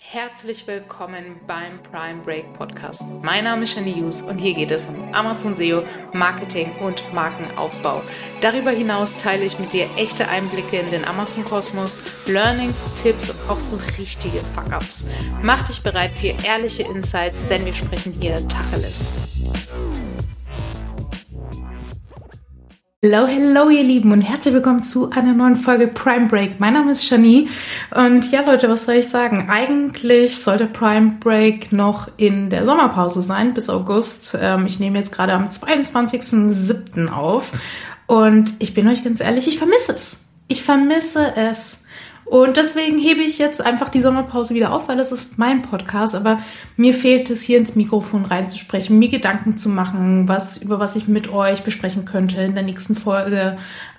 Herzlich willkommen beim Prime Break Podcast. Mein Name ist Shani Hughes und hier geht es um Amazon SEO, Marketing und Markenaufbau. Darüber hinaus teile ich mit dir echte Einblicke in den Amazon-Kosmos, Learnings, Tipps und auch so richtige Fuck-Ups. Mach dich bereit für ehrliche Insights, denn wir sprechen hier Tacheles. Hello ihr Lieben und herzlich willkommen zu einer neuen Folge Prime Break. Mein Name ist Shani und ja Leute, was soll ich sagen? Eigentlich sollte Prime Break noch in der Sommerpause sein bis August. Ich nehme jetzt gerade am 22.07. auf und ich bin euch ganz ehrlich, ich vermisse es. Ich vermisse es. Und deswegen hebe ich jetzt einfach die Sommerpause wieder auf, weil das ist mein Podcast. Aber mir fehlt es, hier ins Mikrofon reinzusprechen, mir Gedanken zu machen, über was ich mit euch besprechen könnte in der nächsten Folge.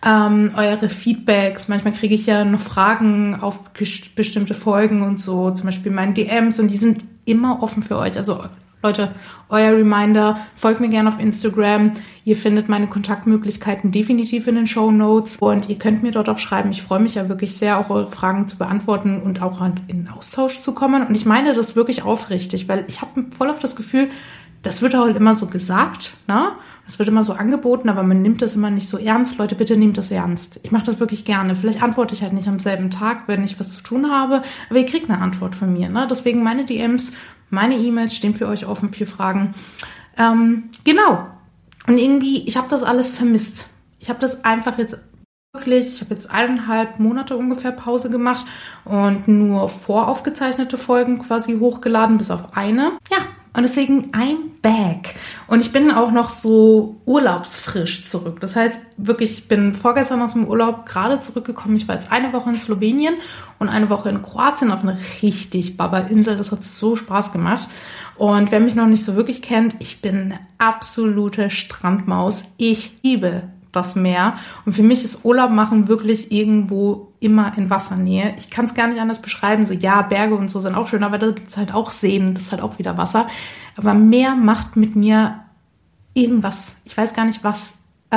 Eure Feedbacks. Manchmal kriege ich ja noch Fragen auf bestimmte Folgen und so, zum Beispiel meine DMs. Und die sind immer offen für euch. Also Leute, euer Reminder, folgt mir gerne auf Instagram. Ihr findet meine Kontaktmöglichkeiten definitiv in den Shownotes und ihr könnt mir dort auch schreiben. Ich freue mich ja wirklich sehr, auch eure Fragen zu beantworten und auch in den Austausch zu kommen. Und ich meine das wirklich aufrichtig, weil ich habe voll auf das Gefühl, das wird halt immer so gesagt, ne? Das wird immer so angeboten, aber man nimmt das immer nicht so ernst. Leute, bitte nehmt das ernst. Ich mache das wirklich gerne. Vielleicht antworte ich halt nicht am selben Tag, wenn ich was zu tun habe, aber ihr kriegt eine Antwort von mir, ne? Deswegen meine DMs, meine E-Mails stehen für euch offen für Fragen. Genau. Und irgendwie, ich habe das alles vermisst. Ich habe das einfach jetzt wirklich, ich habe jetzt 1,5 Monate ungefähr Pause gemacht und nur voraufgezeichnete Folgen quasi hochgeladen, bis auf eine. Ja, und deswegen I'm back. Und ich bin auch noch so urlaubsfrisch zurück. Das heißt, wirklich, ich bin vorgestern aus dem Urlaub gerade zurückgekommen. Ich war jetzt eine Woche in Slowenien und eine Woche in Kroatien auf einer richtig Baba-Insel. Das hat so Spaß gemacht. Und wer mich noch nicht so wirklich kennt, ich bin eine absolute Strandmaus. Ich liebe das Meer. Und für mich ist Urlaub machen wirklich irgendwo immer in Wassernähe. Ich kann es gar nicht anders beschreiben. So, ja, Berge und so sind auch schön, aber da gibt es halt auch Seen, das ist halt auch wieder Wasser. Aber Meer macht mit mir irgendwas. Ich weiß gar nicht was.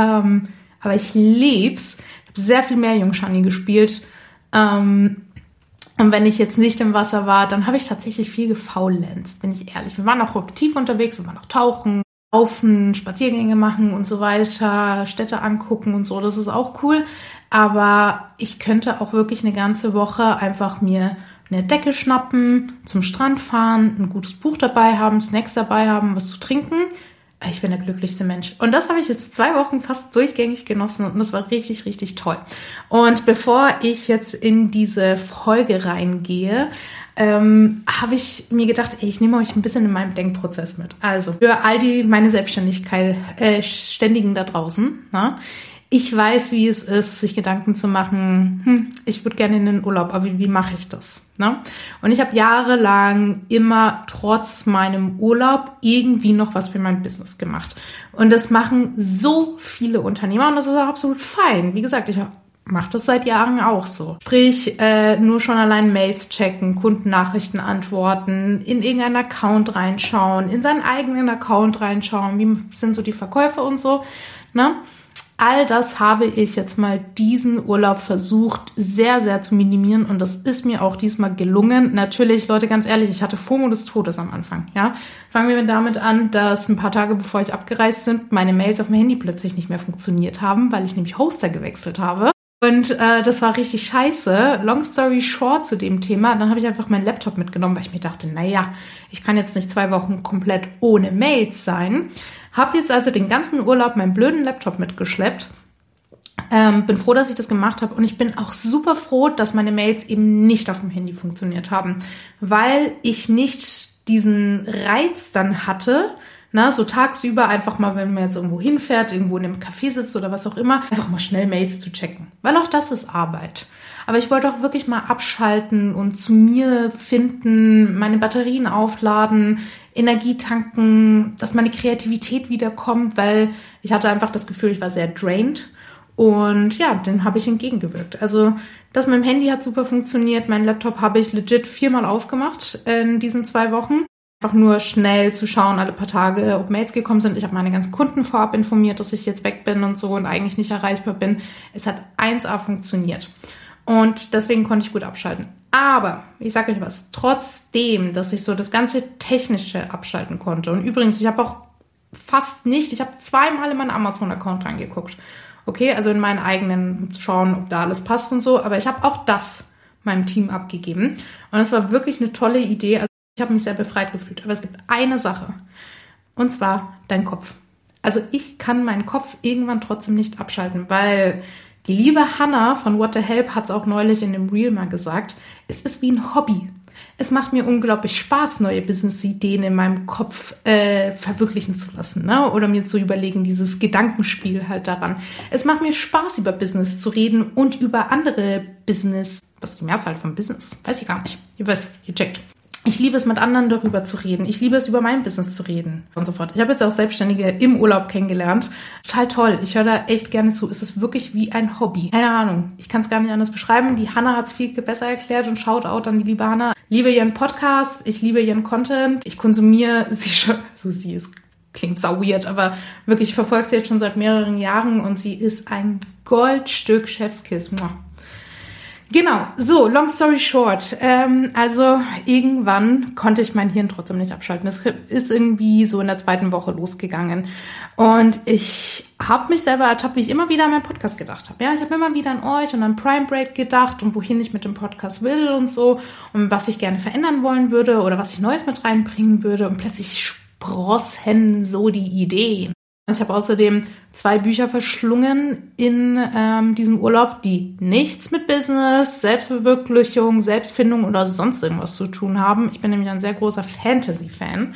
Aber ich lieb's. Ich habe sehr viel Meerjungschani gespielt. Und wenn ich jetzt nicht im Wasser war, dann habe ich tatsächlich viel gefaulenzt, bin ich ehrlich. Wir waren auch aktiv unterwegs, wir waren auch tauchen, laufen, Spaziergänge machen und so weiter, Städte angucken und so, das ist auch cool. Aber ich könnte auch wirklich eine ganze Woche einfach mir eine Decke schnappen, zum Strand fahren, ein gutes Buch dabei haben, Snacks dabei haben, was zu trinken. Ich bin der glücklichste Mensch. Und das habe ich jetzt 2 Wochen fast durchgängig genossen und das war richtig, richtig toll. Und bevor ich jetzt in diese Folge reingehe, habe ich mir gedacht, ich nehme euch ein bisschen in meinem Denkprozess mit. Also für all meine Selbstständigkeit, Ständigen da draußen, ne? Ich weiß, wie es ist, sich Gedanken zu machen, ich würde gerne in den Urlaub, aber wie mache ich das? Ne? Und ich habe jahrelang immer trotz meinem Urlaub irgendwie noch was für mein Business gemacht. Und das machen so viele Unternehmer und das ist auch absolut fein. Wie gesagt, ich mache das seit Jahren auch so. Sprich, nur schon allein Mails checken, Kundennachrichten antworten, in irgendeinen Account reinschauen, in seinen eigenen Account reinschauen, wie sind so die Verkäufe und so, ne? All das habe ich jetzt mal diesen Urlaub versucht, sehr, sehr zu minimieren und das ist mir auch diesmal gelungen. Natürlich, Leute, ganz ehrlich, ich hatte FOMO des Todes am Anfang, ja. Fangen wir damit an, dass ein paar Tage bevor ich abgereist bin, meine Mails auf dem Handy plötzlich nicht mehr funktioniert haben, weil ich nämlich Hoster gewechselt habe. Und das war richtig scheiße. Long story short zu dem Thema. Dann habe ich einfach meinen Laptop mitgenommen, weil ich mir dachte, naja, ich kann jetzt nicht 2 Wochen komplett ohne Mails sein. Habe jetzt also den ganzen Urlaub meinen blöden Laptop mitgeschleppt. Bin froh, dass ich das gemacht habe. Und ich bin auch super froh, dass meine Mails eben nicht auf dem Handy funktioniert haben. Weil ich nicht diesen Reiz dann hatte, na, so tagsüber einfach mal, wenn man jetzt irgendwo hinfährt, irgendwo in einem Café sitzt oder was auch immer, einfach mal schnell Mails zu checken. Weil auch das ist Arbeit. Aber ich wollte auch wirklich mal abschalten und zu mir finden, meine Batterien aufladen, Energie tanken, dass meine Kreativität wiederkommt, weil ich hatte einfach das Gefühl, ich war sehr drained. Und ja, den habe ich entgegengewirkt. Also das mit dem Handy hat super funktioniert. Mein Laptop habe ich legit 4-mal aufgemacht in diesen 2 Wochen. Einfach nur schnell zu schauen, alle paar Tage, ob Mails gekommen sind. Ich habe meine ganzen Kunden vorab informiert, dass ich jetzt weg bin und so und eigentlich nicht erreichbar bin. Es hat 1A funktioniert. Und deswegen konnte ich gut abschalten. Aber, ich sage euch was, trotzdem, dass ich so das ganze Technische abschalten konnte. Und übrigens, ich habe auch ich habe zweimal in meinen Amazon-Account reingeguckt. Okay, also in meinen eigenen, zu schauen, ob da alles passt und so. Aber ich habe auch das meinem Team abgegeben. Und es war wirklich eine tolle Idee. Also ich habe mich sehr befreit gefühlt. Aber es gibt eine Sache. Und zwar dein Kopf. Also ich kann meinen Kopf irgendwann trotzdem nicht abschalten, weil die liebe Hannah von What the Help hat es auch neulich in dem Reel mal gesagt. Es ist wie ein Hobby. Es macht mir unglaublich Spaß, neue Business-Ideen in meinem Kopf verwirklichen zu lassen, ne? Oder mir zu überlegen, dieses Gedankenspiel halt daran. Es macht mir Spaß, über Business zu reden und über andere Business. Was ist die Mehrzahl von Business? Weiß ich gar nicht. Ihr wisst, ihr checkt. Ich liebe es, mit anderen darüber zu reden. Ich liebe es, über mein Business zu reden und so fort. Ich habe jetzt auch Selbstständige im Urlaub kennengelernt. Total toll. Ich höre da echt gerne zu. Es ist wirklich wie ein Hobby. Keine Ahnung. Ich kann es gar nicht anders beschreiben. Die Hannah hat es viel besser erklärt und Shoutout an die liebe Hannah. Ich liebe ihren Podcast. Ich liebe ihren Content. Ich konsumiere sie schon. Also sie ist, klingt sau weird, aber wirklich, ich verfolge sie jetzt schon seit mehreren Jahren und sie ist ein Goldstück Chefskiss. Genau, so, long story short. Also irgendwann konnte ich mein Hirn trotzdem nicht abschalten. Das ist irgendwie so in der 2. Woche losgegangen. Und ich habe mich selber ertappt, wie ich immer wieder an meinen Podcast gedacht habe. Ja, ich habe immer wieder an euch und an Prime Break gedacht und wohin ich mit dem Podcast will und so. Und was ich gerne verändern wollen würde oder was ich Neues mit reinbringen würde. Und plötzlich sprossen so die Ideen. Ich habe außerdem 2 Bücher verschlungen in diesem Urlaub, die nichts mit Business, Selbstverwirklichung, Selbstfindung oder sonst irgendwas zu tun haben. Ich bin nämlich ein sehr großer Fantasy-Fan.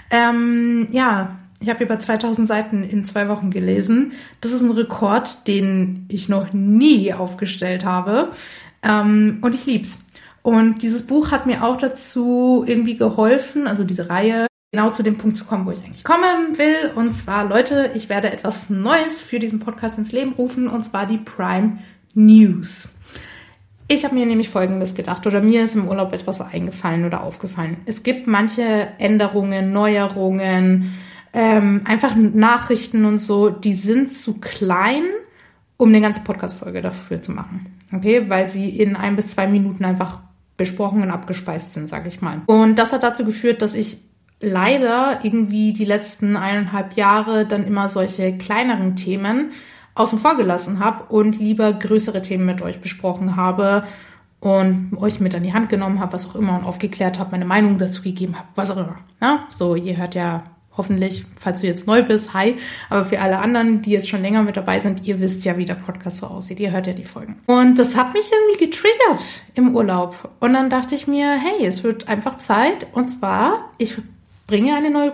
Ich habe über 2000 Seiten in 2 Wochen gelesen. Das ist ein Rekord, den ich noch nie aufgestellt habe. Und ich lieb's. Und dieses Buch hat mir auch dazu irgendwie geholfen, also diese Reihe, genau zu dem Punkt zu kommen, wo ich eigentlich kommen will. Und zwar, Leute, ich werde etwas Neues für diesen Podcast ins Leben rufen, und zwar die Prime News. Ich habe mir nämlich Folgendes gedacht, oder mir ist im Urlaub etwas eingefallen oder aufgefallen. Es gibt manche Änderungen, Neuerungen, einfach Nachrichten und so, die sind zu klein, um eine ganze Podcast-Folge dafür zu machen. Okay, weil sie in 1 bis 2 Minuten einfach besprochen und abgespeist sind, sage ich mal. Und das hat dazu geführt, dass ich leider irgendwie die letzten 1,5 Jahre dann immer solche kleineren Themen außen vor gelassen habe und lieber größere Themen mit euch besprochen habe und euch mit an die Hand genommen habe, was auch immer, und aufgeklärt habe, meine Meinung dazu gegeben habe, was auch immer. Ja? So, ihr hört ja hoffentlich, falls du jetzt neu bist, hi, aber für alle anderen, die jetzt schon länger mit dabei sind, ihr wisst ja, wie der Podcast so aussieht, ihr hört ja die Folgen. Und das hat mich irgendwie getriggert im Urlaub. Und dann dachte ich mir, hey, es wird einfach Zeit, und zwar, ich bringe eine neue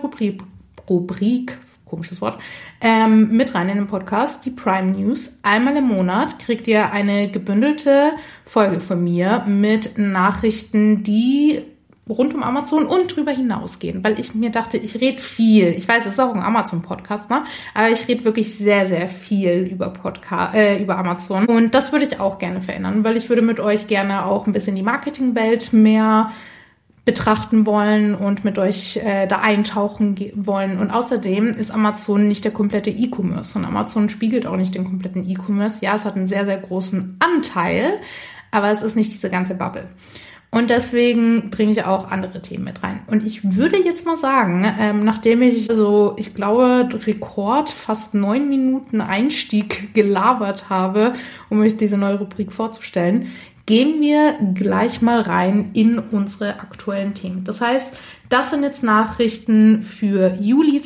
Rubrik, komisches Wort, mit rein in den Podcast, die Prime News. Einmal im Monat kriegt ihr eine gebündelte Folge von mir mit Nachrichten, die rund um Amazon und drüber hinausgehen, weil ich mir dachte, ich rede viel. Ich weiß, es ist auch ein Amazon-Podcast, ne? Aber ich rede wirklich sehr, sehr viel über über Amazon. Und das würde ich auch gerne verändern, weil ich würde mit euch gerne auch ein bisschen die Marketingwelt mehr betrachten wollen und mit euch da eintauchen wollen. Und außerdem ist Amazon nicht der komplette E-Commerce, und Amazon spiegelt auch nicht den kompletten E-Commerce. Ja, es hat einen sehr, sehr großen Anteil, aber es ist nicht diese ganze Bubble. Und deswegen bringe ich auch andere Themen mit rein. Und ich würde jetzt mal sagen, nachdem ich ich glaube, Rekord fast 9 Minuten Einstieg gelabert habe, um euch diese neue Rubrik vorzustellen, gehen wir gleich mal rein in unsere aktuellen Themen. Das heißt, das sind jetzt Nachrichten für Juli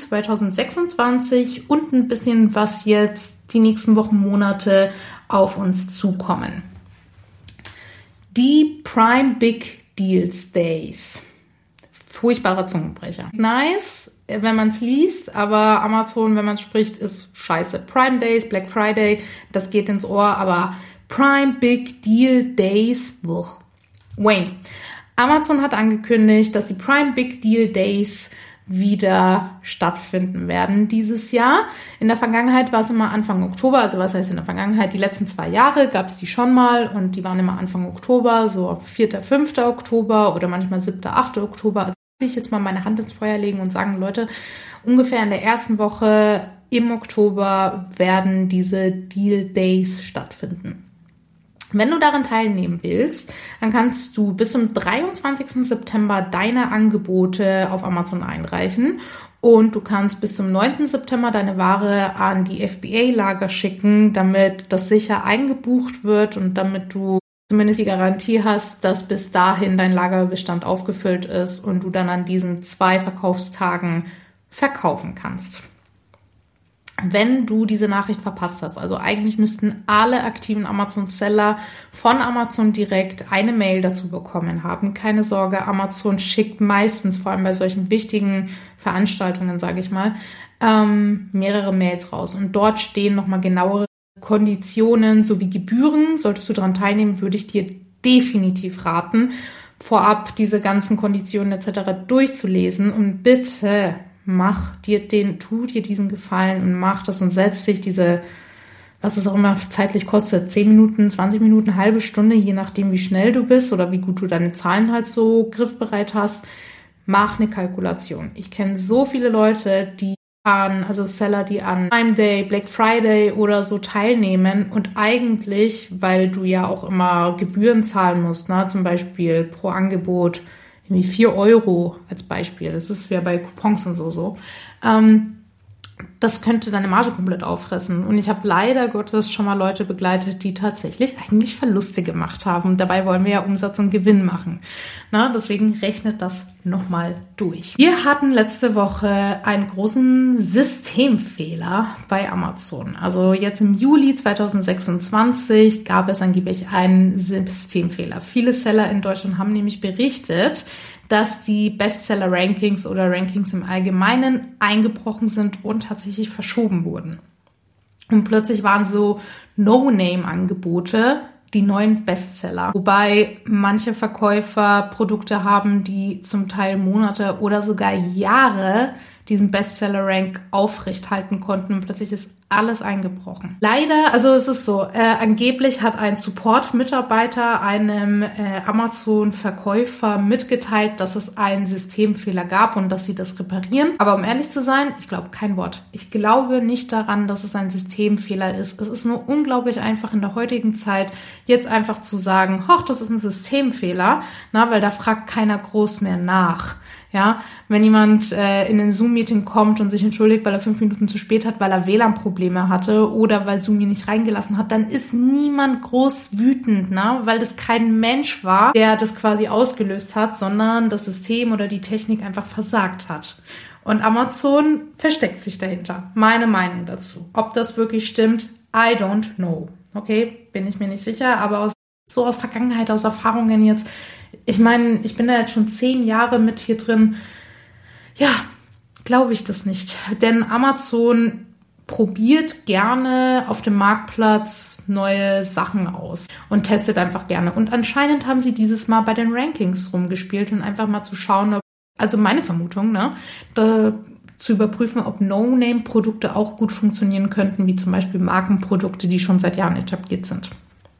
2026 und ein bisschen, was jetzt die nächsten Wochen, Monate auf uns zukommen. Die Prime Big Deals Days. Furchtbarer Zungenbrecher. Nice, wenn man es liest, aber Amazon, wenn man es spricht, ist scheiße. Prime Days, Black Friday, das geht ins Ohr, aber Prime Big Deal Days. Wayne. Amazon hat angekündigt, dass die Prime Big Deal Days wieder stattfinden werden dieses Jahr. In der Vergangenheit war es immer Anfang Oktober, also was heißt in der Vergangenheit? Die letzten 2 Jahre gab es die schon mal, und die waren immer Anfang Oktober, so 4., 5. Oktober oder manchmal 7., 8. Oktober. Also will ich jetzt mal meine Hand ins Feuer legen und sagen, Leute, ungefähr in der ersten Woche im Oktober werden diese Deal Days stattfinden. Wenn du daran teilnehmen willst, dann kannst du bis zum 23. September deine Angebote auf Amazon einreichen und du kannst bis zum 9. September deine Ware an die FBA-Lager schicken, damit das sicher eingebucht wird und damit du zumindest die Garantie hast, dass bis dahin dein Lagerbestand aufgefüllt ist und du dann an diesen 2 Verkaufstagen verkaufen kannst. Wenn du diese Nachricht verpasst hast, also eigentlich müssten alle aktiven Amazon-Seller von Amazon direkt eine Mail dazu bekommen haben. Keine Sorge, Amazon schickt meistens, vor allem bei solchen wichtigen Veranstaltungen, sage ich mal, mehrere Mails raus. Und dort stehen nochmal genauere Konditionen sowie Gebühren. Solltest du daran teilnehmen, würde ich dir definitiv raten, vorab diese ganzen Konditionen etc. durchzulesen und bitte tu dir diesen Gefallen und mach das und setz dich was es auch immer zeitlich kostet, 10 Minuten, 20 Minuten, halbe Stunde, je nachdem wie schnell du bist oder wie gut du deine Zahlen halt so griffbereit hast, mach eine Kalkulation. Ich kenne so viele Leute, Seller, die an Prime Day, Black Friday oder so teilnehmen und eigentlich, weil du ja auch immer Gebühren zahlen musst, zum Beispiel pro Angebot, 4 Euro als Beispiel. Das ist ja bei Coupons und so. Das könnte deine Marge komplett auffressen. Und ich habe leider Gottes schon mal Leute begleitet, die tatsächlich eigentlich Verluste gemacht haben. Dabei wollen wir ja Umsatz und Gewinn machen. Deswegen rechnet das nochmal durch. Wir hatten letzte Woche einen großen Systemfehler bei Amazon. Also jetzt im Juli 2026 gab es angeblich einen Systemfehler. Viele Seller in Deutschland haben nämlich berichtet, dass die Bestseller-Rankings oder Rankings im Allgemeinen eingebrochen sind und tatsächlich verschoben wurden. Und plötzlich waren so No-Name-Angebote die neuen Bestseller. Wobei manche Verkäufer Produkte haben, die zum Teil Monate oder sogar Jahre diesen Bestseller-Rank aufrechthalten konnten. Und plötzlich ist alles eingebrochen. Leider, also es ist so, angeblich hat ein Support-Mitarbeiter einem Amazon-Verkäufer mitgeteilt, dass es einen Systemfehler gab und dass sie das reparieren. Aber um ehrlich zu sein, ich glaube kein Wort. Ich glaube nicht daran, dass es ein Systemfehler ist. Es ist nur unglaublich einfach in der heutigen Zeit, jetzt einfach zu sagen, das ist ein Systemfehler, weil da fragt keiner groß mehr nach. Ja, wenn jemand in ein Zoom-Meeting kommt und sich entschuldigt, weil er 5 Minuten zu spät hat, weil er WLAN-Probleme hatte oder weil Zoom ihn nicht reingelassen hat, dann ist niemand groß wütend, weil das kein Mensch war, der das quasi ausgelöst hat, sondern das System oder die Technik einfach versagt hat. Und Amazon versteckt sich dahinter. Meine Meinung dazu. Ob das wirklich stimmt, I don't know. Okay, bin ich mir nicht sicher, aber aus Vergangenheit, aus Erfahrungen jetzt, ich meine, ich bin da jetzt schon 10 Jahre mit hier drin. Ja, glaube ich das nicht. Denn Amazon probiert gerne auf dem Marktplatz neue Sachen aus und testet einfach gerne. Und anscheinend haben sie dieses Mal bei den Rankings rumgespielt und einfach mal zu schauen, also meine Vermutung, zu überprüfen, ob No-Name-Produkte auch gut funktionieren könnten, wie zum Beispiel Markenprodukte, die schon seit Jahren etabliert sind.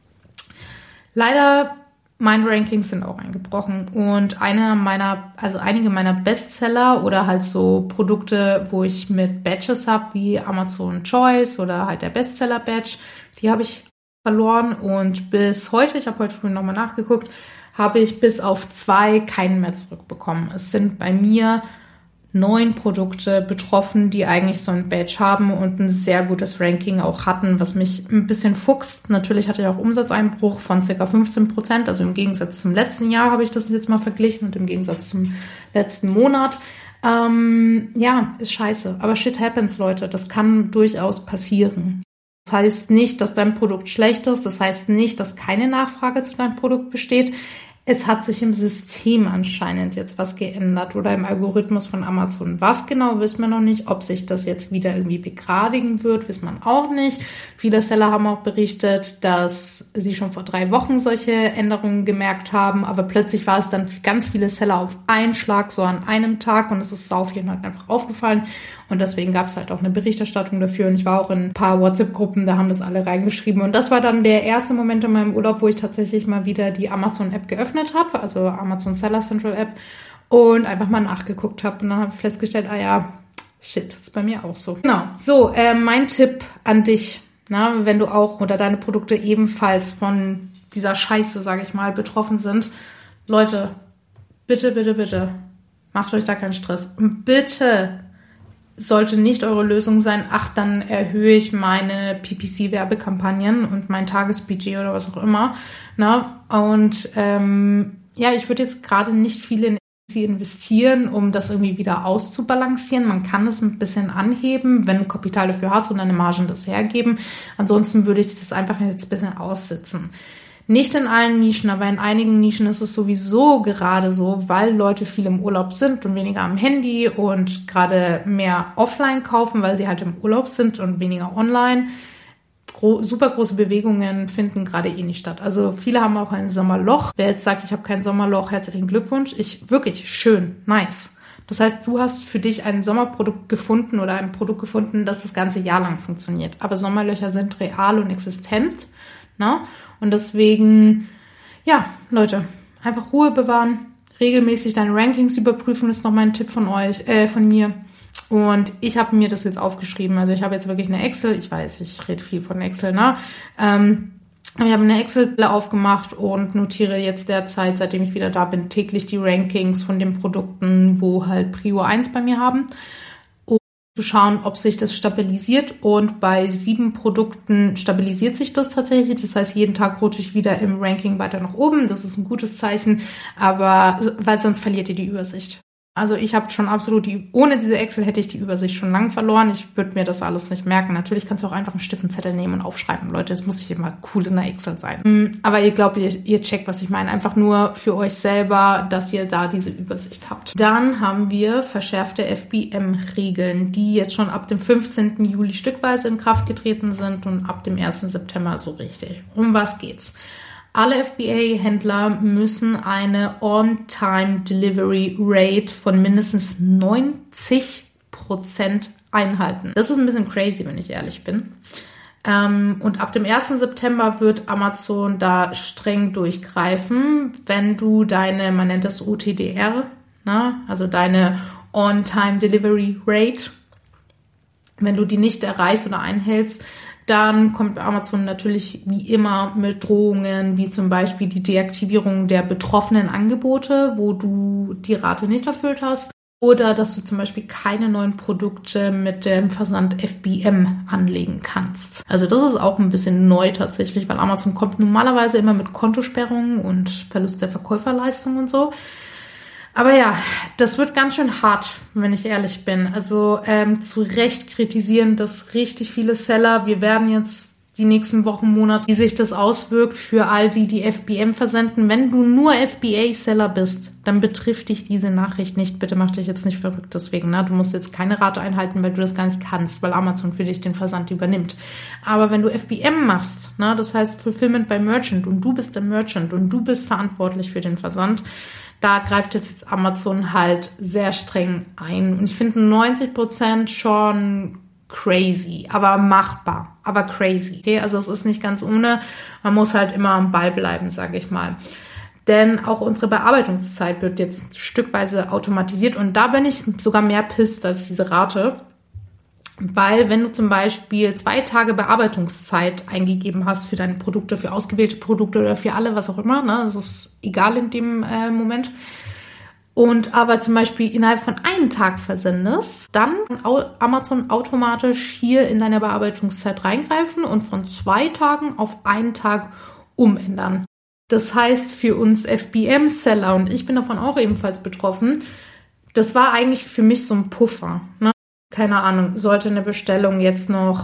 Leider, meine Rankings sind auch eingebrochen und einige meiner Bestseller oder halt so Produkte, wo ich mit Badges habe, wie Amazon Choice oder halt der Bestseller-Badge, die habe ich verloren und bis heute, ich habe heute früh nochmal nachgeguckt, habe ich bis auf 2 keinen mehr zurückbekommen. Es sind bei mir 9 Produkte betroffen, die eigentlich so ein Badge haben und ein sehr gutes Ranking auch hatten, was mich ein bisschen fuchst. Natürlich hatte ich auch Umsatzeinbruch von ca. 15%, also im Gegensatz zum letzten Jahr habe ich das jetzt mal verglichen und im Gegensatz zum letzten Monat. Ist scheiße, aber shit happens, Leute, das kann durchaus passieren. Das heißt nicht, dass dein Produkt schlecht ist, das heißt nicht, dass keine Nachfrage zu deinem Produkt besteht. Es hat sich im System anscheinend jetzt was geändert oder im Algorithmus von Amazon. Was genau, wissen wir noch nicht. Ob sich das jetzt wieder irgendwie begradigen wird, wissen wir auch nicht. Viele Seller haben auch berichtet, dass sie schon vor 3 Wochen solche Änderungen gemerkt haben, aber plötzlich war es dann für ganz viele Seller auf einen Schlag, so an einem Tag und es ist sau vielen halt einfach aufgefallen und deswegen gab es halt auch eine Berichterstattung dafür und ich war auch in ein paar WhatsApp-Gruppen, da haben das alle reingeschrieben und das war dann der erste Moment in meinem Urlaub, wo ich tatsächlich mal wieder die Amazon-App geöffnet habe, also Amazon Seller Central App und einfach mal nachgeguckt habe und dann habe ich festgestellt, shit, das ist bei mir auch so. Genau, so, mein Tipp an dich, wenn du auch oder deine Produkte ebenfalls von dieser Scheiße, sage ich mal, betroffen sind. Leute, bitte, bitte, bitte, macht euch da keinen Stress. Und bitte sollte nicht eure Lösung sein, dann erhöhe ich meine PPC-Werbekampagnen und mein Tagesbudget oder was auch immer. Und ich würde jetzt gerade nicht viel in sie investieren, um das irgendwie wieder auszubalancieren. Man kann es ein bisschen anheben, wenn du Kapital dafür hast und deine Margen das hergeben. Ansonsten würde ich das einfach jetzt ein bisschen aussitzen. Nicht in allen Nischen, aber in einigen Nischen ist es sowieso gerade so, weil Leute viel im Urlaub sind und weniger am Handy und gerade mehr offline kaufen, weil sie halt im Urlaub sind und weniger online. Super große Bewegungen finden gerade nicht statt. Also viele haben auch ein Sommerloch. Wer jetzt sagt, ich habe kein Sommerloch, herzlichen Glückwunsch. Wirklich schön, nice. Das heißt, du hast für dich ein Sommerprodukt gefunden oder ein Produkt gefunden, das das ganze Jahr lang funktioniert. Aber Sommerlöcher sind real und existent. Und deswegen, Leute, einfach Ruhe bewahren, regelmäßig deine Rankings überprüfen, ist noch mein Tipp von mir. Und ich habe mir das jetzt aufgeschrieben. Also ich habe jetzt wirklich eine Excel. Ich weiß, ich rede viel von Excel, Ich habe eine Excel aufgemacht und notiere jetzt derzeit, seitdem ich wieder da bin, täglich die Rankings von den Produkten, wo halt Prio 1 bei mir haben. Um zu schauen, ob sich das stabilisiert. Und bei 7 Produkten stabilisiert sich das tatsächlich. Das heißt, jeden Tag rutsche ich wieder im Ranking weiter nach oben. Das ist ein gutes Zeichen. Aber weil sonst verliert ihr die Übersicht. Also ich habe schon absolut ohne diese Excel hätte ich die Übersicht schon lang verloren. Ich würde mir das alles nicht merken. Natürlich kannst du auch einfach einen Stift und Zettel nehmen und aufschreiben. Leute, das muss nicht immer cool in der Excel sein. Aber ihr glaubt, ihr checkt, was ich meine. Einfach nur für euch selber, dass ihr da diese Übersicht habt. Dann haben wir verschärfte FBM-Regeln, die jetzt schon ab dem 15. Juli stückweise in Kraft getreten sind und ab dem 1. September so richtig. Um was geht's? Alle FBA-Händler müssen eine On-Time-Delivery-Rate von mindestens 90% einhalten. Das ist ein bisschen crazy, wenn ich ehrlich bin. Und ab dem 1. September wird Amazon da streng durchgreifen, wenn du man nennt das OTDR, also deine On-Time-Delivery-Rate, wenn du die nicht erreichst oder einhältst, dann kommt Amazon natürlich wie immer mit Drohungen, wie zum Beispiel die Deaktivierung der betroffenen Angebote, wo du die Rate nicht erfüllt hast, oder dass du zum Beispiel keine neuen Produkte mit dem Versand FBM anlegen kannst. Also das ist auch ein bisschen neu tatsächlich, weil Amazon kommt normalerweise immer mit Kontosperrungen und Verlust der Verkäuferleistung und so. Aber ja, das wird ganz schön hart, wenn ich ehrlich bin. Also zu Recht kritisieren das richtig viele Seller. Wir werden jetzt die nächsten Wochen, Monate, wie sich das auswirkt für all die FBM versenden. Wenn du nur FBA-Seller bist, dann betrifft dich diese Nachricht nicht. Bitte mach dich jetzt nicht verrückt deswegen. Du musst jetzt keine Rate einhalten, weil du das gar nicht kannst, weil Amazon für dich den Versand übernimmt. Aber wenn du FBM machst, das heißt Fulfillment by Merchant, und du bist der Merchant und du bist verantwortlich für den Versand, da greift jetzt Amazon halt sehr streng ein. Und ich finde 90% schon crazy, aber machbar, aber crazy. Okay? Also es ist nicht ganz ohne. Man muss halt immer am Ball bleiben, sage ich mal. Denn auch unsere Bearbeitungszeit wird jetzt stückweise automatisiert. Und da bin ich sogar mehr pisst als diese Rate. Weil wenn du zum Beispiel 2 Tage Bearbeitungszeit eingegeben hast für deine Produkte, für ausgewählte Produkte oder für alle, was auch immer, das ist egal in dem Moment, und aber zum Beispiel innerhalb von einem Tag versendest, dann kann Amazon automatisch hier in deine Bearbeitungszeit reingreifen und von 2 Tagen auf 1 Tag umändern. Das heißt, für uns FBM-Seller, und ich bin davon auch ebenfalls betroffen, das war eigentlich für mich so ein Puffer, Keine Ahnung, sollte eine Bestellung jetzt noch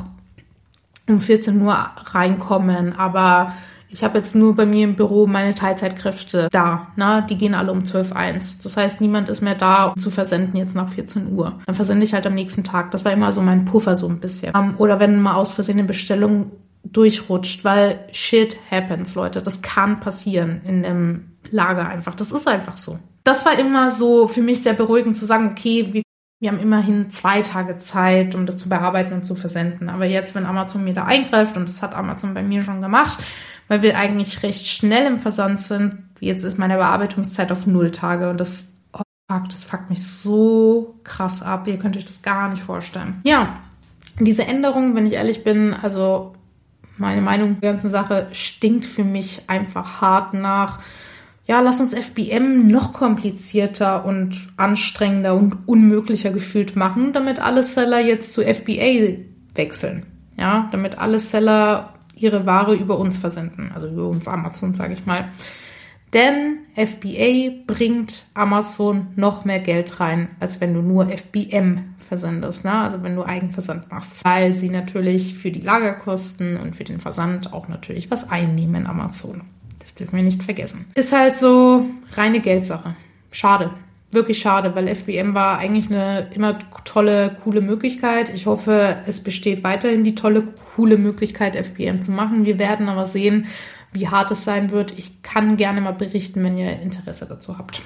um 14 Uhr reinkommen, aber ich habe jetzt nur bei mir im Büro meine Teilzeitkräfte da, die gehen alle um 12:01. Das heißt, niemand ist mehr da, um zu versenden jetzt nach 14 Uhr. Dann versende ich halt am nächsten Tag. Das war immer so mein Puffer so ein bisschen. Oder wenn mal aus Versehen eine Bestellung durchrutscht, weil shit happens, Leute. Das kann passieren in einem Lager einfach. Das ist einfach so. Das war immer so für mich sehr beruhigend zu sagen, okay, wir haben immerhin 2 Tage Zeit, um das zu bearbeiten und zu versenden. Aber jetzt, wenn Amazon mir da eingreift, und das hat Amazon bei mir schon gemacht, weil wir eigentlich recht schnell im Versand sind, jetzt ist meine Bearbeitungszeit auf 0 Tage. Und das fuckt mich so krass ab. Ihr könnt euch das gar nicht vorstellen. Ja, diese Änderung, wenn ich ehrlich bin, also meine Meinung der ganzen Sache stinkt für mich einfach hart nach, ja, lass uns FBM noch komplizierter und anstrengender und unmöglicher gefühlt machen, damit alle Seller jetzt zu FBA wechseln. Ja, damit alle Seller ihre Ware über uns versenden, also über uns Amazon, sage ich mal. Denn FBA bringt Amazon noch mehr Geld rein, als wenn du nur FBM versendest, ne? Also wenn du Eigenversand machst, weil sie natürlich für die Lagerkosten und für den Versand auch natürlich was einnehmen, Amazon. Das dürfen wir nicht vergessen. Ist halt so reine Geldsache. Schade. Wirklich schade, weil FBM war eigentlich eine immer tolle, coole Möglichkeit. Ich hoffe, es besteht weiterhin die tolle, coole Möglichkeit, FBM zu machen. Wir werden aber sehen, wie hart es sein wird. Ich kann gerne mal berichten, wenn ihr Interesse dazu habt.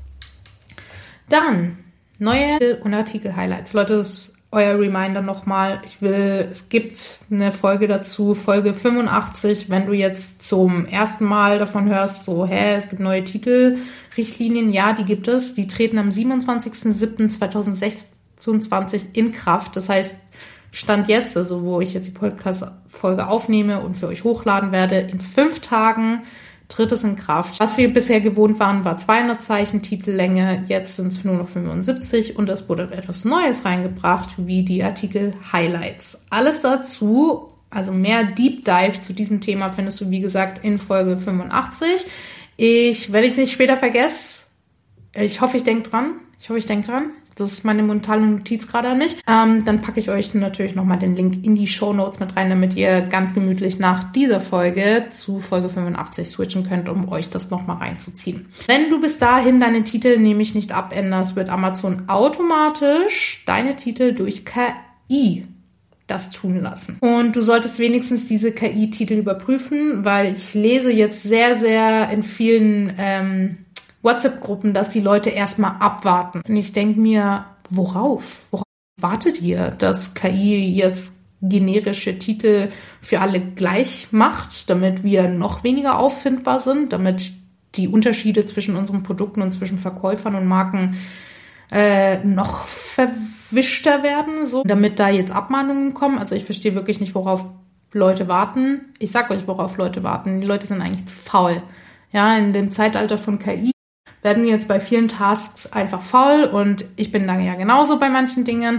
Dann neue und Artikel-Highlights. Leute, das ist euer Reminder nochmal. Es gibt eine Folge dazu, Folge 85, wenn du jetzt zum ersten Mal davon hörst, so, es gibt neue Titelrichtlinien. Ja, die gibt es. Die treten am 27.07.2026 in Kraft. Das heißt, Stand jetzt, also wo ich jetzt die Podcast-Folge aufnehme und für euch hochladen werde, in 5 Tagen tritt es in Kraft. Was wir bisher gewohnt waren, war 200 Zeichen Titellänge. Jetzt sind es nur noch 75 und es wurde etwas Neues reingebracht, wie die Artikel-Highlights. Alles dazu, also mehr Deep Dive zu diesem Thema findest du, wie gesagt, in Folge 85. Wenn ich es nicht später vergesse, ich hoffe, ich denke dran. Das ist meine mentale Notiz gerade an mich. Dann packe ich euch natürlich nochmal den Link in die Shownotes mit rein, damit ihr ganz gemütlich nach dieser Folge zu Folge 85 switchen könnt, um euch das nochmal reinzuziehen. Wenn du bis dahin deine Titel nämlich nicht abänderst, wird Amazon automatisch deine Titel durch KI das tun lassen. Und du solltest wenigstens diese KI-Titel überprüfen, weil ich lese jetzt sehr, sehr in vielen WhatsApp-Gruppen, dass die Leute erstmal abwarten. Und ich denke mir, worauf wartet ihr, dass KI jetzt generische Titel für alle gleich macht, damit wir noch weniger auffindbar sind, damit die Unterschiede zwischen unseren Produkten und zwischen Verkäufern und Marken noch verwischter werden, so, damit da jetzt Abmahnungen kommen. Also ich verstehe wirklich nicht, worauf Leute warten. Ich sag euch, worauf Leute warten. Die Leute sind eigentlich zu faul. Ja, in dem Zeitalter von KI werden wir jetzt bei vielen Tasks einfach faul und ich bin da ja genauso bei manchen Dingen.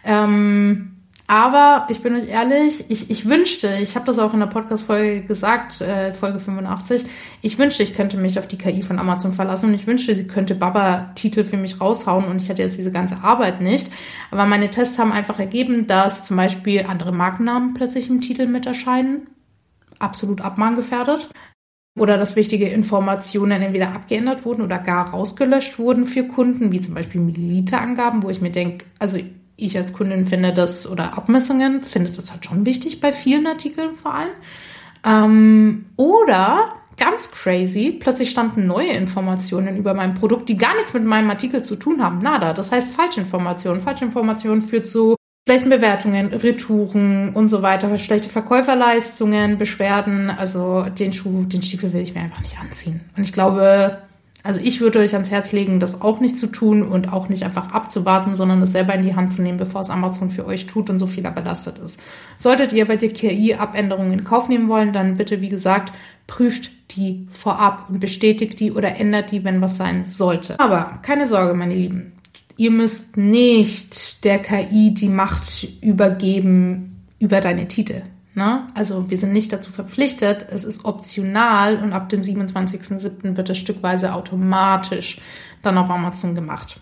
Aber ich bin euch ehrlich, ich wünschte, ich habe das auch in der Podcast-Folge gesagt, Folge 85, ich wünschte, ich könnte mich auf die KI von Amazon verlassen und ich wünschte, sie könnte Baba-Titel für mich raushauen und ich hätte jetzt diese ganze Arbeit nicht. Aber meine Tests haben einfach ergeben, dass zum Beispiel andere Markennamen plötzlich im Titel mit erscheinen. Absolut abmahngefährdet. Oder dass wichtige Informationen entweder abgeändert wurden oder gar rausgelöscht wurden für Kunden, wie zum Beispiel Milliliterangaben, wo ich mir denke, also ich als Kundin finde das, oder Abmessungen, finde das halt schon wichtig bei vielen Artikeln vor allem. Oder, ganz crazy, plötzlich standen neue Informationen über mein Produkt, die gar nichts mit meinem Artikel zu tun haben. Nada, das heißt Falschinformationen. Falschinformationen führt zu schlechten Bewertungen, Retouren und so weiter, schlechte Verkäuferleistungen, Beschwerden. Also den Stiefel will ich mir einfach nicht anziehen. Und ich glaube, also ich würde euch ans Herz legen, das auch nicht zu tun und auch nicht einfach abzuwarten, sondern das selber in die Hand zu nehmen, bevor es Amazon für euch tut und so viel belastet ist. Solltet ihr bei der KI-Abänderungen in Kauf nehmen wollen, dann bitte, wie gesagt, prüft die vorab und bestätigt die oder ändert die, wenn was sein sollte. Aber keine Sorge, meine Lieben. Ihr müsst nicht der KI die Macht übergeben über deine Titel. Ne? Also wir sind nicht dazu verpflichtet. Es ist optional und ab dem 27.07. wird es stückweise automatisch dann auf Amazon gemacht.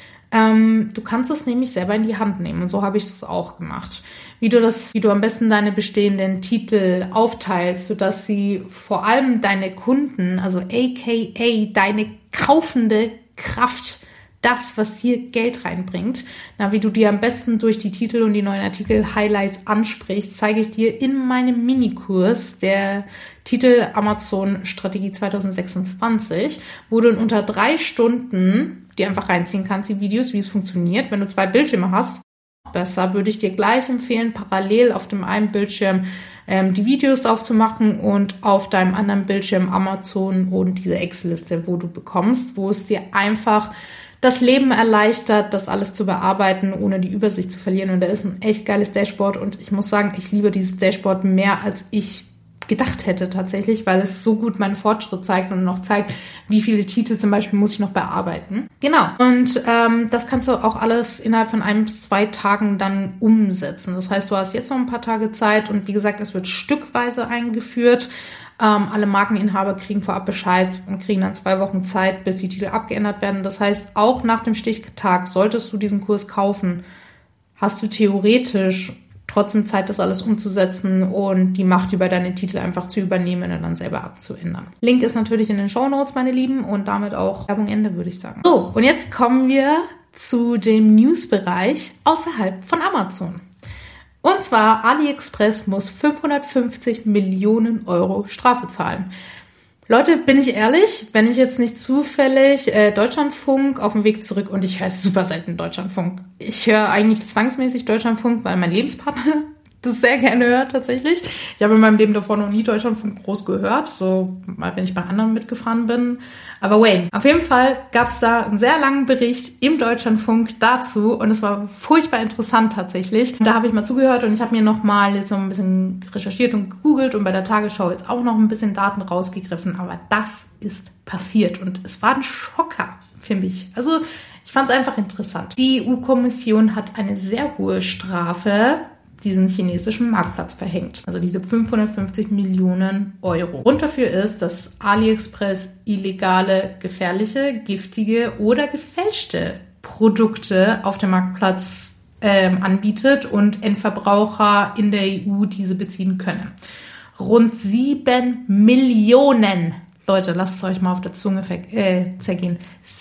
Du kannst es nämlich selber in die Hand nehmen und so habe ich das auch gemacht. Wie du am besten deine bestehenden Titel aufteilst, sodass sie vor allem deine Kunden, also aka deine kaufende Kraft, das, was hier Geld reinbringt. Wie du dir am besten durch die Titel und die neuen Artikel-Highlights ansprichst, zeige ich dir in meinem Minikurs, der Titel Amazon Strategie 2026, wo du in unter 3 Stunden dir einfach reinziehen kannst, die Videos, wie es funktioniert. Wenn du 2 Bildschirme hast, besser, würde ich dir gleich empfehlen, parallel auf dem einen Bildschirm die Videos aufzumachen und auf deinem anderen Bildschirm Amazon und diese Excel-Liste, wo du bekommst, wo es dir einfach das Leben erleichtert, das alles zu bearbeiten, ohne die Übersicht zu verlieren. Und da ist ein echt geiles Dashboard. Und ich muss sagen, ich liebe dieses Dashboard mehr, als ich gedacht hätte tatsächlich, weil es so gut meinen Fortschritt zeigt und noch zeigt, wie viele Titel zum Beispiel muss ich noch bearbeiten. Genau. Und das kannst du auch alles innerhalb von 1 bis 2 Tagen dann umsetzen. Das heißt, du hast jetzt noch ein paar Tage Zeit und wie gesagt, es wird stückweise eingeführt. Alle Markeninhaber kriegen vorab Bescheid und kriegen dann 2 Wochen Zeit, bis die Titel abgeändert werden. Das heißt, auch nach dem Stichtag solltest du diesen Kurs kaufen, hast du theoretisch trotzdem Zeit, das alles umzusetzen und die Macht über deine Titel einfach zu übernehmen und dann selber abzuändern. Link ist natürlich in den Shownotes, meine Lieben, und damit auch Werbung Ende, würde ich sagen. So, und jetzt kommen wir zu dem News-Bereich außerhalb von Amazon. Und zwar, AliExpress muss 550 Millionen Euro Strafe zahlen. Leute, bin ich ehrlich, wenn ich jetzt nicht zufällig Deutschlandfunk auf dem Weg zurück, und ich höre super selten Deutschlandfunk. Ich höre eigentlich zwangsmäßig Deutschlandfunk, weil mein Lebenspartner das sehr gerne hört tatsächlich. Ich habe in meinem Leben davor noch nie Deutschlandfunk groß gehört, so mal wenn ich bei anderen mitgefahren bin. Aber Wayne, auf jeden Fall gab es da einen sehr langen Bericht im Deutschlandfunk dazu und es war furchtbar interessant tatsächlich. Und da habe ich mal zugehört und ich habe mir nochmal jetzt noch ein bisschen recherchiert und gegoogelt und bei der Tagesschau jetzt auch noch ein bisschen Daten rausgegriffen. Aber das ist passiert und es war ein Schocker für mich. Also ich fand es einfach interessant. Die EU-Kommission hat eine sehr hohe Strafe diesen chinesischen Marktplatz verhängt. Also diese 550 Millionen Euro. Grund dafür ist, dass AliExpress illegale, gefährliche, giftige oder gefälschte Produkte auf dem Marktplatz anbietet und Endverbraucher in der EU diese beziehen können. Rund 7 Millionen, Leute, lasst es euch mal auf der Zunge zergehen,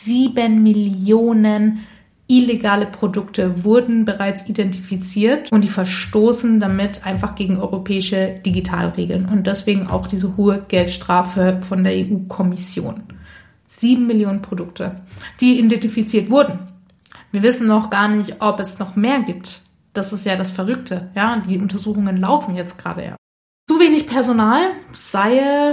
7 Millionen illegale Produkte wurden bereits identifiziert und die verstoßen damit einfach gegen europäische Digitalregeln und deswegen auch diese hohe Geldstrafe von der EU-Kommission. 7 Millionen Produkte, die identifiziert wurden. Wir wissen noch gar nicht, ob es noch mehr gibt. Das ist ja das Verrückte. Ja, die Untersuchungen laufen jetzt gerade. Ja. Zu wenig Personal sei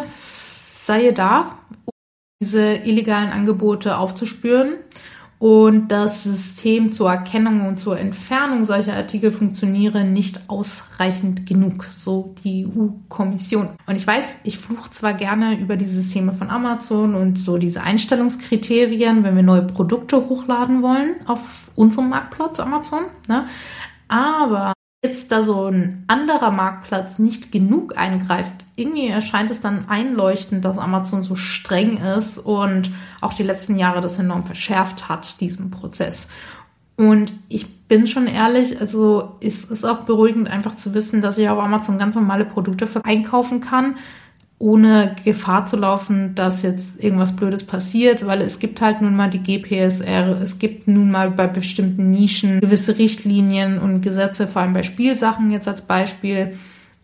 da, um diese illegalen Angebote aufzuspüren. Und das System zur Erkennung und zur Entfernung solcher Artikel funktioniere nicht ausreichend genug, so die EU-Kommission. Und ich weiß, ich fluche zwar gerne über die Systeme von Amazon und so diese Einstellungskriterien, wenn wir neue Produkte hochladen wollen auf unserem Marktplatz Amazon, ne? Aber jetzt da so ein anderer Marktplatz nicht genug eingreift, irgendwie erscheint es dann einleuchtend, dass Amazon so streng ist und auch die letzten Jahre das enorm verschärft hat, diesen Prozess. Und ich bin schon ehrlich, also es ist auch beruhigend einfach zu wissen, dass ich auf Amazon ganz normale Produkte einkaufen kann, ohne Gefahr zu laufen, dass jetzt irgendwas Blödes passiert, weil es gibt halt nun mal die GPSR, es gibt nun mal bei bestimmten Nischen gewisse Richtlinien und Gesetze, vor allem bei Spielsachen jetzt als Beispiel.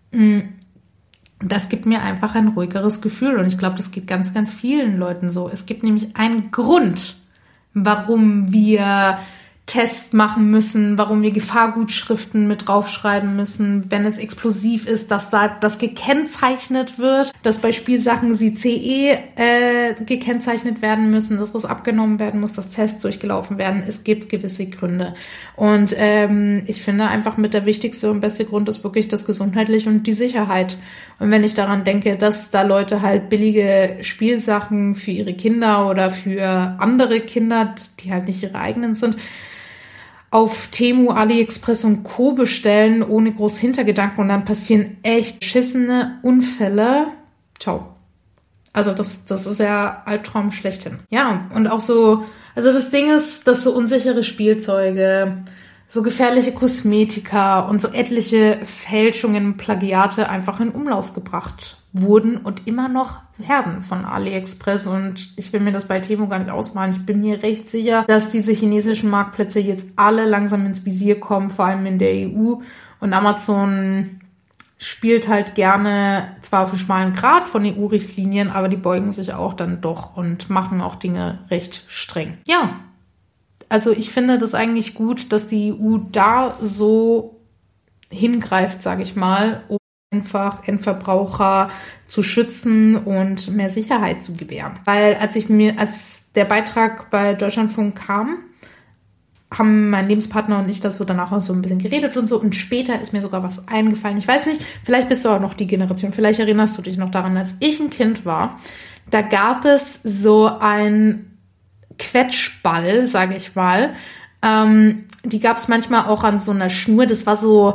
Das gibt mir einfach ein ruhigeres Gefühl und ich glaube, das geht ganz, ganz vielen Leuten so. Es gibt nämlich einen Grund, warum wir Test machen müssen, warum wir Gefahrgutschriften mit draufschreiben müssen, wenn es explosiv ist, dass da das gekennzeichnet wird, dass bei Spielsachen sie CE gekennzeichnet werden müssen, dass das abgenommen werden muss, dass Tests durchgelaufen werden. Es gibt gewisse Gründe. Und ich finde einfach mit der wichtigste und beste Grund ist wirklich das Gesundheitliche und die Sicherheit. Und wenn ich daran denke, dass da Leute halt billige Spielsachen für ihre Kinder oder für andere Kinder, die halt nicht ihre eigenen sind, auf Temu, AliExpress und Co. bestellen, ohne groß Hintergedanken und dann passieren echt beschissene Unfälle. Ciao. Also das ist ja Albtraum schlechthin. Ja, und auch so, also das Ding ist, dass so unsichere Spielzeuge, so gefährliche Kosmetika und so etliche Fälschungen, Plagiate einfach in Umlauf gebracht wurden und immer noch werden von AliExpress. Und ich will mir das bei Temu gar nicht ausmalen. Ich bin mir recht sicher, dass diese chinesischen Marktplätze jetzt alle langsam ins Visier kommen, vor allem in der EU. Und Amazon spielt halt gerne zwar auf einem schmalen Grat von EU-Richtlinien, aber die beugen sich auch dann doch und machen auch Dinge recht streng. Ja, also ich finde das eigentlich gut, dass die EU da so hingreift, sage ich mal, um einfach Endverbraucher zu schützen und mehr Sicherheit zu gewähren. Weil als der Beitrag bei Deutschlandfunk kam, haben mein Lebenspartner und ich das so danach auch so ein bisschen geredet und so. Und später ist mir sogar was eingefallen. Ich weiß nicht, vielleicht bist du auch noch die Generation, vielleicht erinnerst du dich noch daran, als ich ein Kind war, da gab es so ein Quetschball, sage ich mal. Die gab es manchmal auch an so einer Schnur. Das war so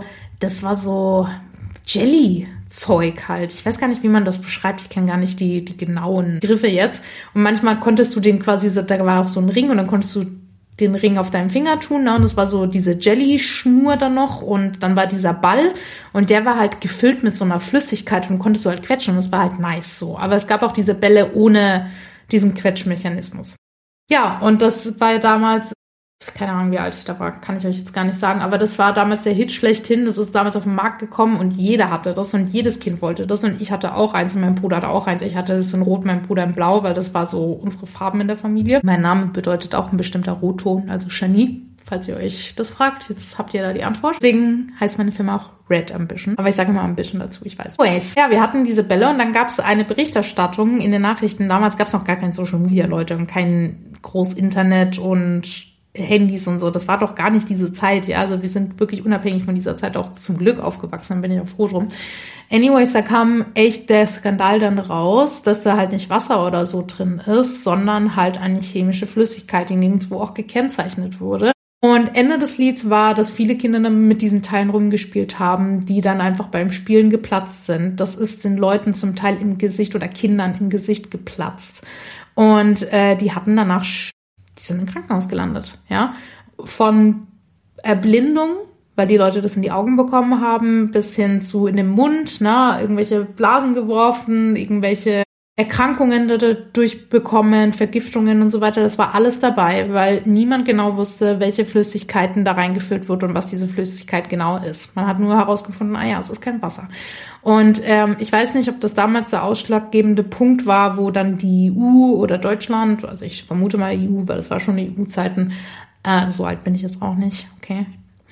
Jelly-Zeug halt. Ich weiß gar nicht, wie man das beschreibt. Ich kenne gar nicht die genauen Begriffe jetzt. Und manchmal konntest du den quasi so, da war auch so ein Ring und dann konntest du den Ring auf deinem Finger tun. Ne? Und das war so diese Jelly-Schnur dann noch. Und dann war dieser Ball und der war halt gefüllt mit so einer Flüssigkeit und konntest du halt quetschen. Und das war halt nice so. Aber es gab auch diese Bälle ohne diesen Quetschmechanismus. Ja, und das war ja damals, keine Ahnung, wie alt ich da war, kann ich euch jetzt gar nicht sagen, aber das war damals der Hit schlechthin. Das ist damals auf den Markt gekommen und jeder hatte das und jedes Kind wollte das und ich hatte auch eins und mein Bruder hatte auch eins. Ich hatte das in Rot, mein Bruder in Blau, weil das war so unsere Farben in der Familie. Mein Name bedeutet auch ein bestimmter Rotton, also Shani, falls ihr euch das fragt. Jetzt habt ihr da die Antwort. Deswegen heißt meine Firma auch Red Ambition. Aber ich sage immer Ambition dazu, ich weiß. Anyways, ja, wir hatten diese Bälle und dann gab es eine Berichterstattung in den Nachrichten. Damals gab es noch gar kein Social Media, Leute, und kein Groß-Internet und Handys und so. Das war doch gar nicht diese Zeit, ja. Also wir sind wirklich unabhängig von dieser Zeit auch zum Glück aufgewachsen, dann bin ich auch froh drum. Anyways, da kam echt der Skandal dann raus, dass da halt nicht Wasser oder so drin ist, sondern halt eine chemische Flüssigkeit, die nirgendwo auch gekennzeichnet wurde. Und Ende des Lieds war, dass viele Kinder dann mit diesen Teilen rumgespielt haben, die dann einfach beim Spielen geplatzt sind. Das ist den Leuten zum Teil im Gesicht oder Kindern im Gesicht geplatzt. Und die hatten danach, die sind im Krankenhaus gelandet, ja. Von Erblindung, weil die Leute das in die Augen bekommen haben, bis hin zu in den Mund, irgendwelche Blasen geworfen, irgendwelche Erkrankungen dadurch bekommen, Vergiftungen und so weiter. Das war alles dabei, weil niemand genau wusste, welche Flüssigkeiten da reingefüllt wird und was diese Flüssigkeit genau ist. Man hat nur herausgefunden, es ist kein Wasser. Und ich weiß nicht, ob das damals der ausschlaggebende Punkt war, wo dann die EU oder Deutschland, also ich vermute mal EU, weil das war schon die EU-Zeiten, so alt bin ich jetzt auch nicht, okay.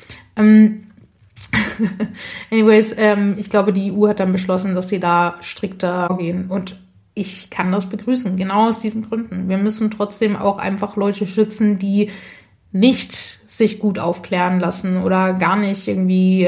Anyways, ich glaube, die EU hat dann beschlossen, dass sie da strikter vorgehen und ich kann das begrüßen, genau aus diesen Gründen. Wir müssen trotzdem auch einfach Leute schützen, die nicht sich gut aufklären lassen oder gar nicht irgendwie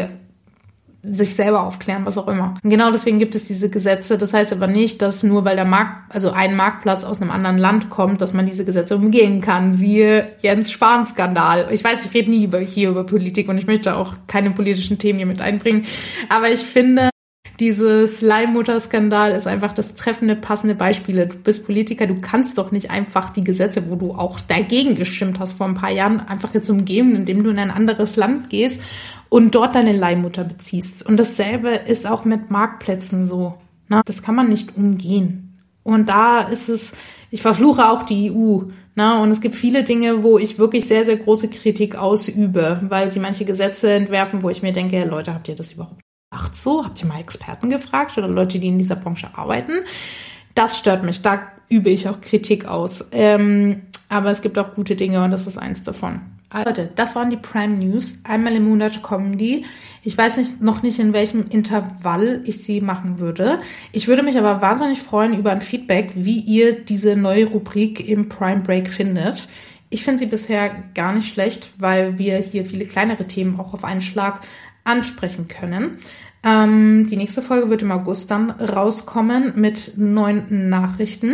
sich selber aufklären, was auch immer. Und genau deswegen gibt es diese Gesetze. Das heißt aber nicht, dass nur weil ein Marktplatz aus einem anderen Land kommt, dass man diese Gesetze umgehen kann. Siehe Jens Spahn-Skandal. Ich weiß, ich rede nie hier über Politik und ich möchte auch keine politischen Themen hier mit einbringen. Aber ich finde, dieses Leihmutter-Skandal ist einfach das treffende, passende Beispiel. Du bist Politiker, du kannst doch nicht einfach die Gesetze, wo du auch dagegen gestimmt hast vor ein paar Jahren, einfach jetzt umgehen, indem du in ein anderes Land gehst und dort deine Leihmutter beziehst. Und dasselbe ist auch mit Marktplätzen so. Das kann man nicht umgehen. Und da ist es, ich verfluche auch die EU. Und es gibt viele Dinge, wo ich wirklich sehr, sehr große Kritik ausübe, weil sie manche Gesetze entwerfen, wo ich mir denke, Leute, habt ihr das überhaupt so? Habt ihr mal Experten gefragt oder Leute, die in dieser Branche arbeiten? Das stört mich. Da übe ich auch Kritik aus. Aber es gibt auch gute Dinge und das ist eins davon. Leute, das waren die Prime News. Einmal im Monat kommen die. Ich weiß noch nicht, in welchem Intervall ich sie machen würde. Ich würde mich aber wahnsinnig freuen über ein Feedback, wie ihr diese neue Rubrik im Prime Break findet. Ich finde sie bisher gar nicht schlecht, weil wir hier viele kleinere Themen auch auf einen Schlag ansprechen können. Die nächste Folge wird im August dann rauskommen mit 9 Nachrichten.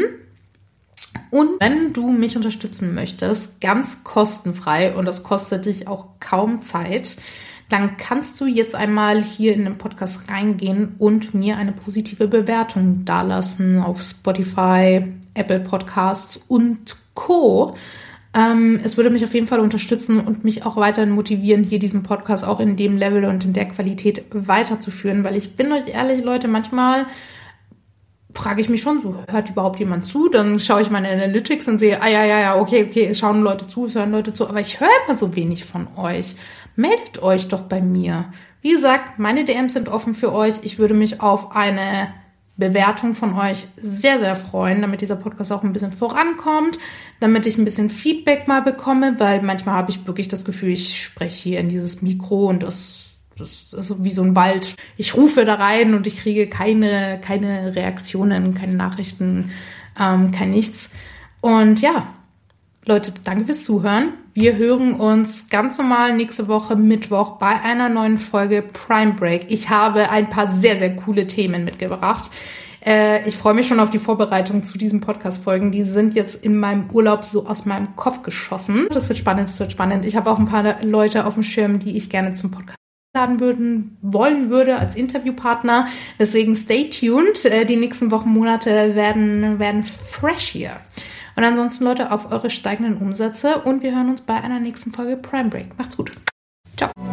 Und wenn du mich unterstützen möchtest, ganz kostenfrei, und das kostet dich auch kaum Zeit, dann kannst du jetzt einmal hier in den Podcast reingehen und mir eine positive Bewertung dalassen auf Spotify, Apple Podcasts und Co. Es würde mich auf jeden Fall unterstützen und mich auch weiterhin motivieren, hier diesen Podcast auch in dem Level und in der Qualität weiterzuführen, weil ich bin euch ehrlich, Leute, manchmal frage ich mich schon so, hört überhaupt jemand zu? Dann schaue ich meine Analytics und sehe, okay, es schauen Leute zu, es hören Leute zu, aber ich höre immer so wenig von euch. Meldet euch doch bei mir. Wie gesagt, meine DMs sind offen für euch. Ich würde mich auf eine Bewertung von euch sehr, sehr freuen, damit dieser Podcast auch ein bisschen vorankommt, damit ich ein bisschen Feedback mal bekomme, weil manchmal habe ich wirklich das Gefühl, ich spreche hier in dieses Mikro und das Das ist so wie so ein Wald. Ich rufe da rein und ich kriege keine Reaktionen, keine Nachrichten, kein nichts. Und ja, Leute, danke fürs Zuhören. Wir hören uns ganz normal nächste Woche Mittwoch bei einer neuen Folge Prime Break. Ich habe ein paar sehr, sehr coole Themen mitgebracht. Ich freue mich schon auf die Vorbereitung zu diesen Podcast-Folgen. Die sind jetzt in meinem Urlaub so aus meinem Kopf geschossen. Das wird spannend. Ich habe auch ein paar Leute auf dem Schirm, die ich gerne zum Podcast laden wollen würde als Interviewpartner. Deswegen stay tuned. Die nächsten Wochen, Monate werden fresh hier. Und ansonsten, Leute, auf eure steigenden Umsätze und wir hören uns bei einer nächsten Folge Prime Break. Macht's gut. Ciao.